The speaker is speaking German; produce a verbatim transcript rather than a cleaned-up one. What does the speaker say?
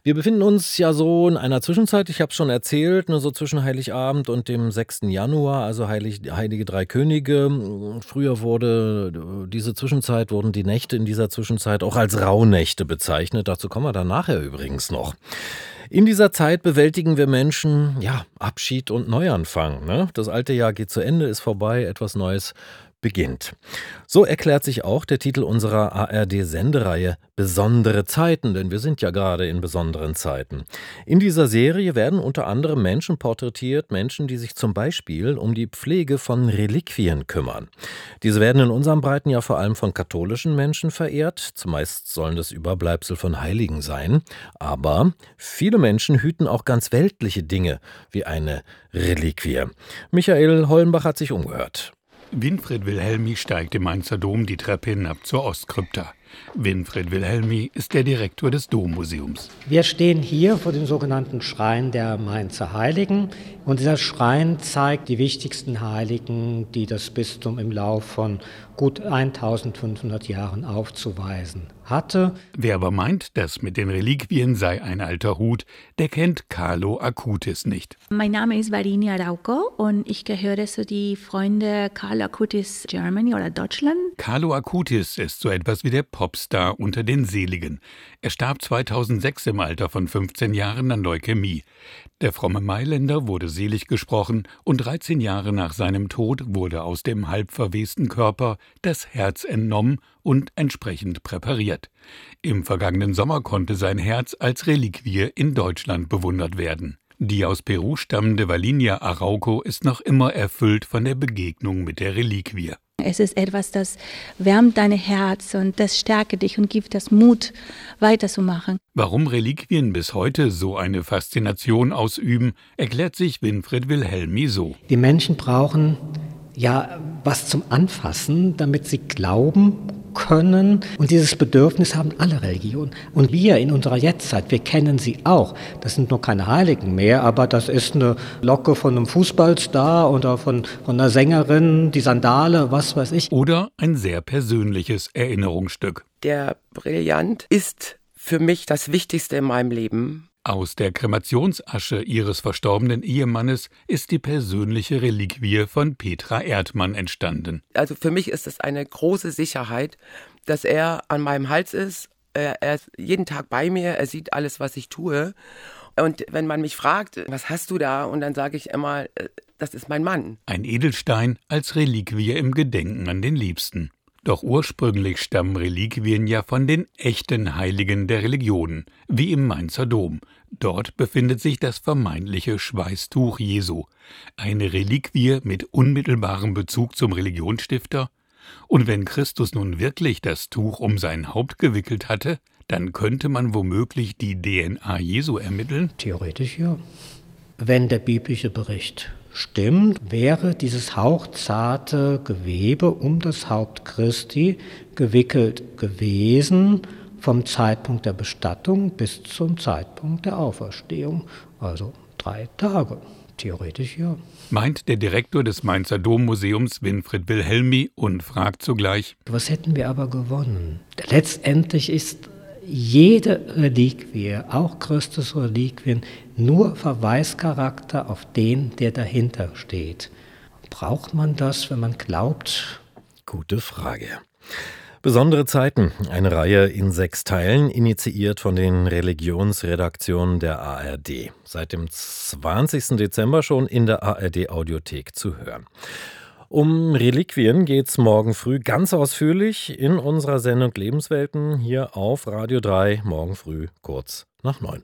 Wir befinden uns ja so in einer Zwischenzeit, ich habe es schon erzählt, ne, so zwischen Heiligabend und dem sechsten Januar, also Heilig, Heilige Drei Könige. Früher wurde äh, diese Zwischenzeit, wurden die Nächte in dieser Zwischenzeit auch als Rauhnächte bezeichnet. Dazu kommen wir dann nachher übrigens noch. In dieser Zeit bewältigen wir Menschen, ja, Abschied und Neuanfang. Ne? Das alte Jahr geht zu Ende, ist vorbei, etwas Neues beginnt. So erklärt sich auch der Titel unserer A R D-Sendereihe Besondere Zeiten, denn wir sind ja gerade in besonderen Zeiten. In dieser Serie werden unter anderem Menschen porträtiert, Menschen, die sich zum Beispiel um die Pflege von Reliquien kümmern. Diese werden in unserem Breiten ja vor allem von katholischen Menschen verehrt, zumeist sollen das Überbleibsel von Heiligen sein, aber viele Menschen hüten auch ganz weltliche Dinge wie eine Reliquie. Michael Hollenbach hat sich umgehört. Winfried Wilhelmi steigt im Mainzer Dom die Treppe hinab zur Ostkrypta. Winfried Wilhelmi ist der Direktor des Dommuseums. Wir stehen hier vor dem sogenannten Schrein der Mainzer Heiligen. Und dieser Schrein zeigt die wichtigsten Heiligen, die das Bistum im Lauf von gut eintausendfünfhundert Jahren aufzuweisen hatte. Wer aber meint, das mit den Reliquien sei ein alter Hut, der kennt Carlo Acutis nicht. Mein Name ist Varinia Rauco und ich gehöre zu den Freunden Carlo Acutis Germany oder Deutschland. Carlo Acutis ist so etwas wie der Popstar unter den Seligen. Er starb zweitausendsechs im Alter von fünfzehn Jahren an Leukämie. Der fromme Mailänder wurde selig gesprochen und dreizehn Jahre nach seinem Tod wurde aus dem halb verwesten Körper das Herz entnommen und entsprechend präpariert. Im vergangenen Sommer konnte sein Herz als Reliquie in Deutschland bewundert werden. Die aus Peru stammende Varinia Arauco ist noch immer erfüllt von der Begegnung mit der Reliquie. Es ist etwas, das wärmt dein Herz und das stärkt dich und gibt das Mut, weiterzumachen. Warum Reliquien bis heute so eine Faszination ausüben, erklärt sich Winfried Wilhelmi so. Die Menschen brauchen ja was zum Anfassen, damit sie glauben können. Und dieses Bedürfnis haben alle Religionen. Und wir in unserer Jetztzeit, wir kennen sie auch. Das sind nur keine Heiligen mehr, aber das ist eine Locke von einem Fußballstar oder von, von einer Sängerin, die Sandale, was weiß ich. Oder ein sehr persönliches Erinnerungsstück. Der Brillant ist für mich das Wichtigste in meinem Leben. Aus der Kremationsasche ihres verstorbenen Ehemannes ist die persönliche Reliquie von Petra Erdmann entstanden. Also für mich ist es eine große Sicherheit, dass er an meinem Hals ist. Er ist jeden Tag bei mir, er sieht alles, was ich tue. Und wenn man mich fragt, was hast du da? Und dann sage ich immer, das ist mein Mann. Ein Edelstein als Reliquie im Gedenken an den Liebsten. Doch ursprünglich stammen Reliquien ja von den echten Heiligen der Religionen, wie im Mainzer Dom. Dort befindet sich das vermeintliche Schweißtuch Jesu, eine Reliquie mit unmittelbarem Bezug zum Religionsstifter. Und wenn Christus nun wirklich das Tuch um sein Haupt gewickelt hatte, dann könnte man womöglich die D N A Jesu ermitteln? Theoretisch ja. Wenn der biblische Bericht stimmt, wäre dieses hauchzarte Gewebe um das Haupt Christi gewickelt gewesen vom Zeitpunkt der Bestattung bis zum Zeitpunkt der Auferstehung, also drei Tage. Theoretisch ja. Meint der Direktor des Mainzer Dommuseums Winfried Wilhelmi und fragt zugleich: Was hätten wir aber gewonnen? Letztendlich ist jede Reliquie, auch Christus Reliquien, nur Verweischarakter auf den, der dahinter steht. Braucht man das, wenn man glaubt? Gute Frage. Besondere Zeiten, eine Reihe in sechs Teilen, initiiert von den Religionsredaktionen der A R D. Seit dem zwanzigsten Dezember schon in der A R D-Audiothek zu hören. Um Reliquien geht's morgen früh ganz ausführlich in unserer Sendung Lebenswelten hier auf Radio drei, morgen früh kurz nach neun.